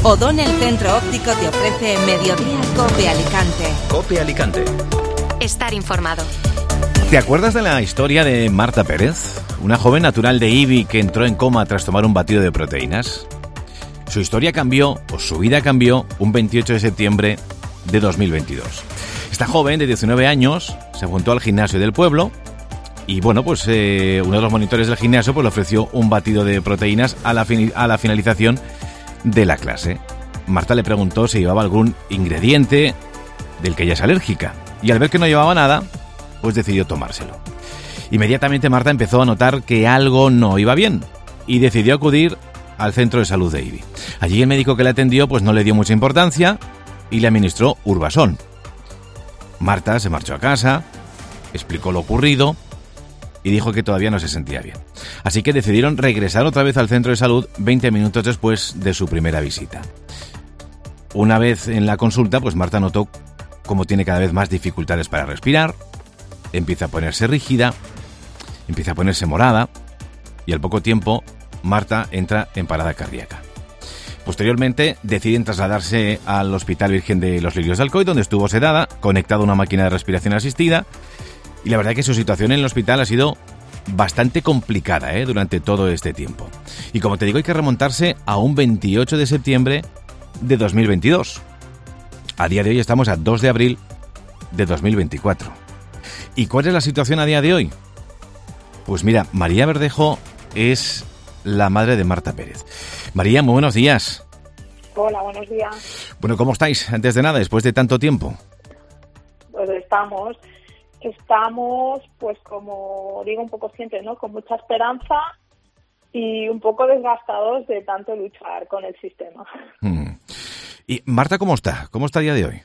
O'Donnell Centro Óptico te ofrece Mediodía Cope Alicante. Cope Alicante. Estar informado. ¿Te acuerdas de la historia de Marta Pérez? Una joven natural de Ibi que entró en coma tras tomar un batido de proteínas. Su historia cambió, o su vida cambió, un 28 de septiembre de 2022. Esta joven de 19 años se apuntó al gimnasio del pueblo y bueno, pues uno de los monitores del gimnasio pues le ofreció un batido de proteínas a la finalización de la clase. Marta le preguntó si llevaba algún ingrediente del que ella es alérgica y al ver que no llevaba nada, pues decidió tomárselo. Inmediatamente Marta empezó a notar que algo no iba bien y decidió acudir al centro de salud de Ibi. Allí el médico que la atendió pues no le dio mucha importancia y le administró Urbasol. Marta se marchó a casa, explicó lo ocurrido y dijo que todavía no se sentía bien. Así que decidieron regresar otra vez al centro de salud 20 minutos después de su primera visita. Una vez en la consulta, pues Marta notó cómo tiene cada vez más dificultades para respirar, empieza a ponerse rígida, empieza a ponerse morada y al poco tiempo Marta entra en parada cardíaca. Posteriormente deciden trasladarse al Hospital Virgen de los Lirios de Alcoy, donde estuvo sedada, conectada a una máquina de respiración asistida. Y la verdad es que su situación en el hospital ha sido bastante complicada durante todo este tiempo. Y como te digo, hay que remontarse a un 28 de septiembre de 2022. A día de hoy estamos a 2 de abril de 2024. ¿Y cuál es la situación a día de hoy? Pues mira, María Verdejo es la madre de Marta Pérez. María, muy buenos días. Hola, buenos días. Bueno, ¿cómo estáis antes de nada, después de tanto tiempo? Pues estamos, pues como digo un poco siempre, ¿no? Con mucha esperanza y un poco desgastados de tanto luchar con el sistema. ¿Y Marta cómo está? ¿Cómo está a día de hoy?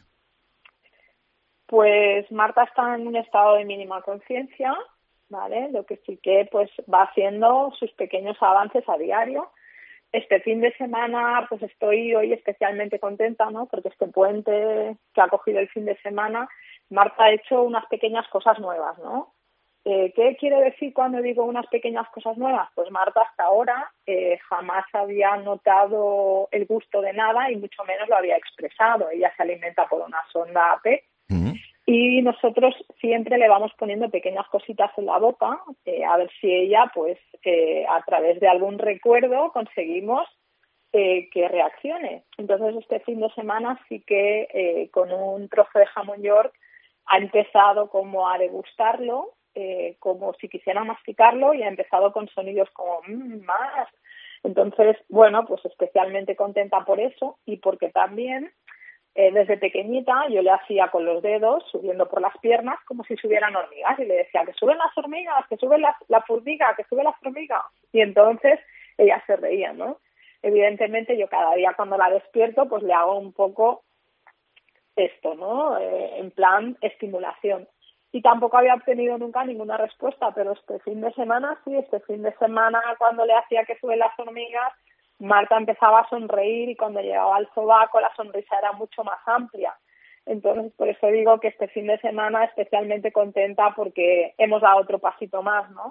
Pues Marta está en un estado de mínima conciencia, ¿vale? Lo que sí que pues va haciendo sus pequeños avances a diario. Este fin de semana pues estoy hoy especialmente contenta, ¿no? Porque este puente que ha cogido el fin de semana, Marta ha hecho unas pequeñas cosas nuevas, ¿no? ¿Qué quiere decir cuando digo unas pequeñas cosas nuevas? Pues Marta hasta ahora jamás había notado el gusto de nada y mucho menos lo había expresado. Ella se alimenta por una sonda AP. Y nosotros siempre le vamos poniendo pequeñas cositas en la boca, a ver si ella, pues, a través de algún recuerdo conseguimos que reaccione. Entonces, este fin de semana sí que con un trozo de jamón York ha empezado como a degustarlo, como si quisiera masticarlo, y ha empezado con sonidos como más. Entonces, bueno, pues especialmente contenta por eso y porque también desde pequeñita yo le hacía con los dedos subiendo por las piernas como si subieran hormigas y le decía que suben las hormigas, que sube la formiga, que sube la formiga, y entonces ella se reía, ¿no? Evidentemente yo cada día cuando la despierto pues le hago un poco esto, ¿no? En plan estimulación, y tampoco había obtenido nunca ninguna respuesta, pero este fin de semana cuando le hacía que suben las hormigas, Marta empezaba a sonreír y cuando llegaba al sobaco la sonrisa era mucho más amplia. Entonces, por eso digo que este fin de semana especialmente contenta porque hemos dado otro pasito más, ¿no?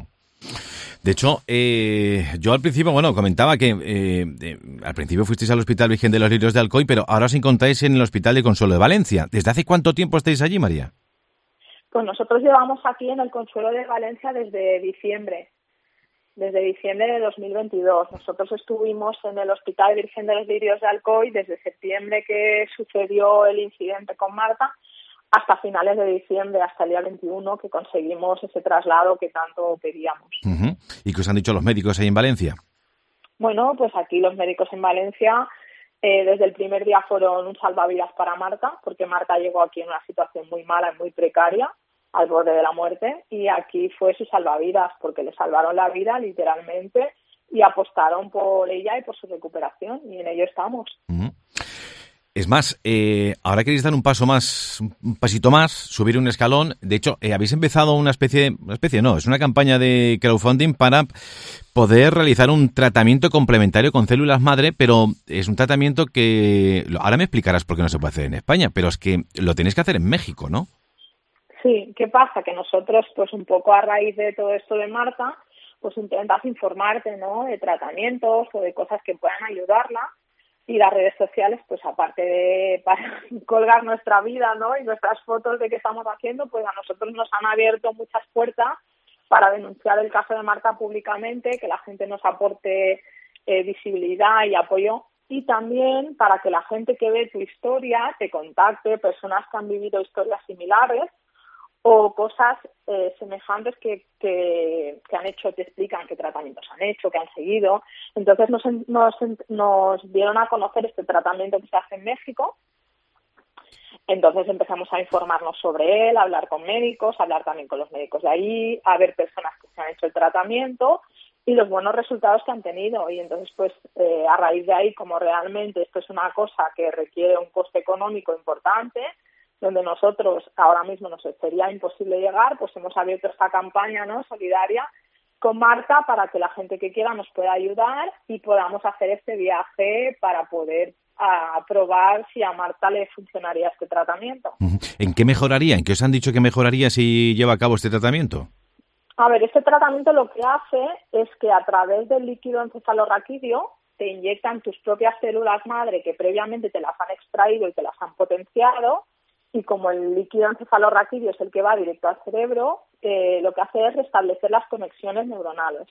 De hecho, yo al principio, comentaba que al principio fuisteis al Hospital Virgen de los Lirios de Alcoy, pero ahora os encontráis en el Hospital de Consuelo de Valencia. ¿Desde hace cuánto tiempo estáis allí, María? Pues nosotros llevamos aquí en el Consuelo de Valencia desde diciembre de 2022. Nosotros estuvimos en el Hospital Virgen de los Lirios de Alcoy desde septiembre que sucedió el incidente con Marta hasta finales de diciembre, hasta el día 21 que conseguimos ese traslado que tanto pedíamos. Uh-huh. ¿Y qué os han dicho los médicos ahí en Valencia? Bueno, pues aquí los médicos en Valencia desde el primer día fueron un salvavidas para Marta, porque Marta llegó aquí en una situación muy mala y muy precaria, al borde de la muerte, y aquí fue su salvavidas porque le salvaron la vida literalmente y apostaron por ella y por su recuperación, y en ello estamos. Uh-huh. Es más, ahora queréis dar un pasito más, subir un escalón. De hecho, habéis empezado es una campaña de crowdfunding para poder realizar un tratamiento complementario con células madre, pero es un tratamiento que, ahora me explicarás por qué no se puede hacer en España, pero es que lo tenéis que hacer en México, ¿no? Sí, ¿qué pasa? Que nosotros, pues un poco a raíz de todo esto de Marta, pues intentas informarte, ¿no?, de tratamientos o de cosas que puedan ayudarla. Y las redes sociales, pues aparte de para colgar nuestra vida, ¿no? Y nuestras fotos de qué estamos haciendo, pues a nosotros nos han abierto muchas puertas para denunciar el caso de Marta públicamente, que la gente nos aporte visibilidad y apoyo, y también para que la gente que ve tu historia te contacte, personas que han vivido historias similares o cosas semejantes que han hecho, te explican qué tratamientos han hecho, qué han seguido. Entonces nos dieron a conocer este tratamiento que se hace en México. Entonces empezamos a informarnos sobre él, a hablar con médicos, a hablar también con los médicos de ahí, a ver personas que se han hecho el tratamiento y los buenos resultados que han tenido. Y entonces, pues, a raíz de ahí, como realmente esto es una cosa que requiere un coste económico importante, donde nosotros ahora mismo nos sería imposible llegar, pues hemos abierto esta campaña, ¿no?, solidaria con Marta para que la gente que quiera nos pueda ayudar y podamos hacer este viaje para poder probar si a Marta le funcionaría este tratamiento. ¿En qué mejoraría? ¿En qué os han dicho que mejoraría si lleva a cabo este tratamiento? A ver, este tratamiento lo que hace es que a través del líquido encefalorraquídeo te inyectan tus propias células madre que previamente te las han extraído y te las han potenciado, y como el líquido encefalorraquídeo es el que va directo al cerebro, lo que hace es restablecer las conexiones neuronales.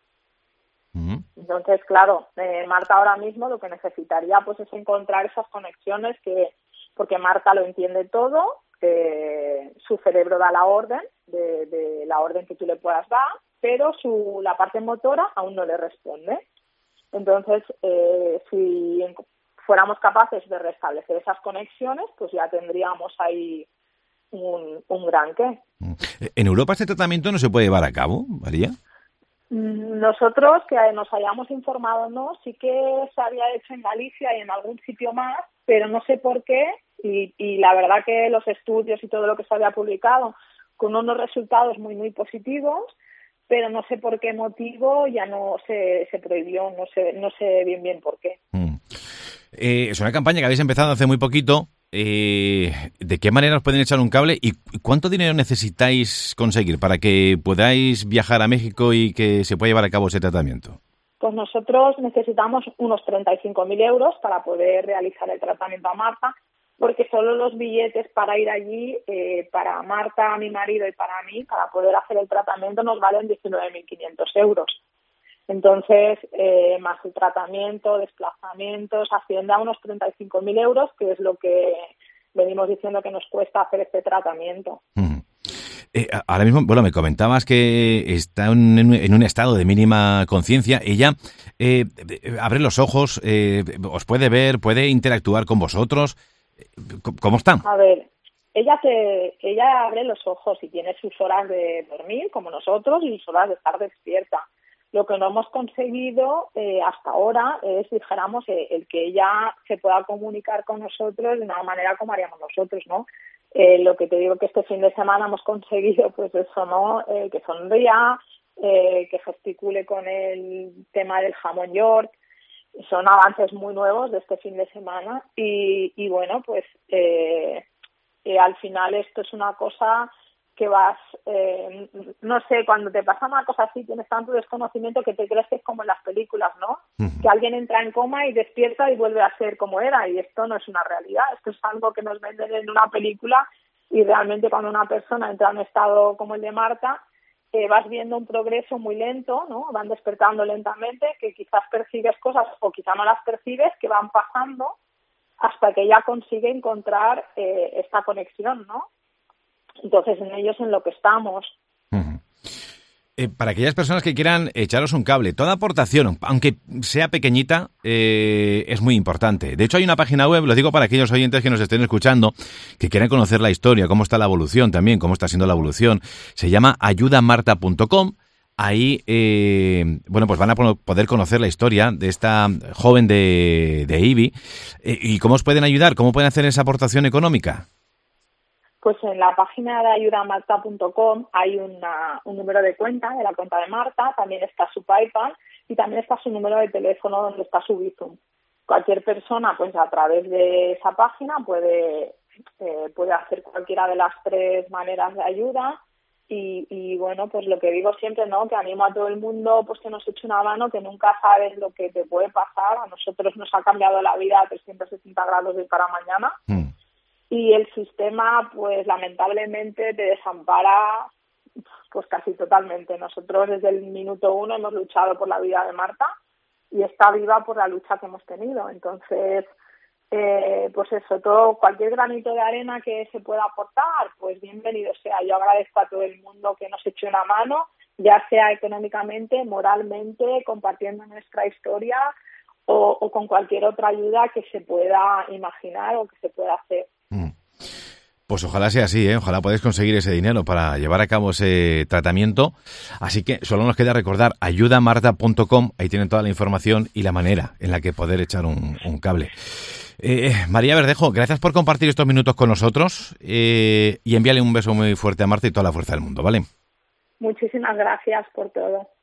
Entonces, claro, Marta ahora mismo lo que necesitaría pues es encontrar esas conexiones porque Marta lo entiende todo, su cerebro da la orden de la orden que tú le puedas dar, pero la parte motora aún no le responde. Entonces, si fuéramos capaces de restablecer esas conexiones, pues ya tendríamos ahí un gran qué. ¿En Europa este tratamiento no se puede llevar a cabo, María? Nosotros, que nos hayamos informado, no, sí que se había hecho en Galicia y en algún sitio más, pero no sé por qué, y la verdad que los estudios y todo lo que se había publicado con unos resultados muy, muy positivos, pero no sé por qué motivo ya no se prohibió, no sé bien por qué. Es una campaña que habéis empezado hace muy poquito. ¿De qué manera os pueden echar un cable y cuánto dinero necesitáis conseguir para que podáis viajar a México y que se pueda llevar a cabo ese tratamiento? Pues nosotros necesitamos unos 35.000 euros para poder realizar el tratamiento a Marta, porque solo los billetes para ir allí, para Marta, mi marido y para mí, para poder hacer el tratamiento nos valen 19.500 euros. Entonces, más el tratamiento, desplazamientos, asciende a unos 35.000 euros, que es lo que venimos diciendo que nos cuesta hacer este tratamiento. Ahora mismo, bueno, me comentabas que está en un estado de mínima conciencia. Ella abre los ojos, os puede ver, puede interactuar con vosotros. ¿Cómo está? A ver, ella abre los ojos y tiene sus horas de dormir, como nosotros, y sus horas de estar despierta. Lo que no hemos conseguido hasta ahora es, dijéramos, el que ella se pueda comunicar con nosotros de una manera como haríamos nosotros, ¿no? Lo que te digo que este fin de semana hemos conseguido, pues eso, ¿no? Que sonría, que gesticule con el tema del jamón york. Son avances muy nuevos de este fin de semana y bueno, pues al final esto es una cosa que vas, no sé, cuando te pasa una cosa así tienes tanto desconocimiento que te crees que es como en las películas, ¿no? Que alguien entra en coma y despierta y vuelve a ser como era, y esto no es una realidad, esto es algo que nos venden en una película, y realmente cuando una persona entra en un estado como el de Marta, vas viendo un progreso muy lento, ¿no? Van despertando lentamente, que quizás percibes cosas o quizás no las percibes, que van pasando hasta que ella consigue encontrar esta conexión, ¿no? Entonces, en ello es en lo que estamos. Para aquellas personas que quieran echaros un cable, toda aportación, aunque sea pequeñita, es muy importante. De hecho, hay una página web, lo digo para aquellos oyentes que nos estén escuchando, que quieran conocer la historia, cómo está la evolución también, cómo está siendo la evolución. Se llama ayudamarta.com. Ahí, bueno, pues van a poder conocer la historia de esta joven de IBI. ¿Y cómo os pueden ayudar? ¿Cómo pueden hacer esa aportación económica? Pues en la página de ayudamarta.com hay un número de cuenta, de la cuenta de Marta, también está su PayPal y también está su número de teléfono donde está su Bizum. Cualquier persona, pues a través de esa página puede hacer cualquiera de las tres maneras de ayuda y bueno, pues lo que digo siempre, ¿no? Que animo a todo el mundo pues que nos eche una mano, que nunca sabes lo que te puede pasar. A nosotros nos ha cambiado la vida a 360 grados de para mañana. Y el sistema, pues lamentablemente te desampara pues casi totalmente. Nosotros desde el minuto 1 hemos luchado por la vida de Marta y está viva por la lucha que hemos tenido. Entonces, pues eso, cualquier granito de arena que se pueda aportar, pues bienvenido sea. Yo agradezco a todo el mundo que nos eche una mano, ya sea económicamente, moralmente, compartiendo nuestra historia o con cualquier otra ayuda que se pueda imaginar o que se pueda hacer. Pues ojalá sea así, ¿eh? Ojalá podáis conseguir ese dinero para llevar a cabo ese tratamiento. Así que solo nos queda recordar ayudamarta.com, ahí tienen toda la información y la manera en la que poder echar un cable. María Verdejo, gracias por compartir estos minutos con nosotros y envíale un beso muy fuerte a Marta y toda la fuerza del mundo, ¿vale? Muchísimas gracias por todo.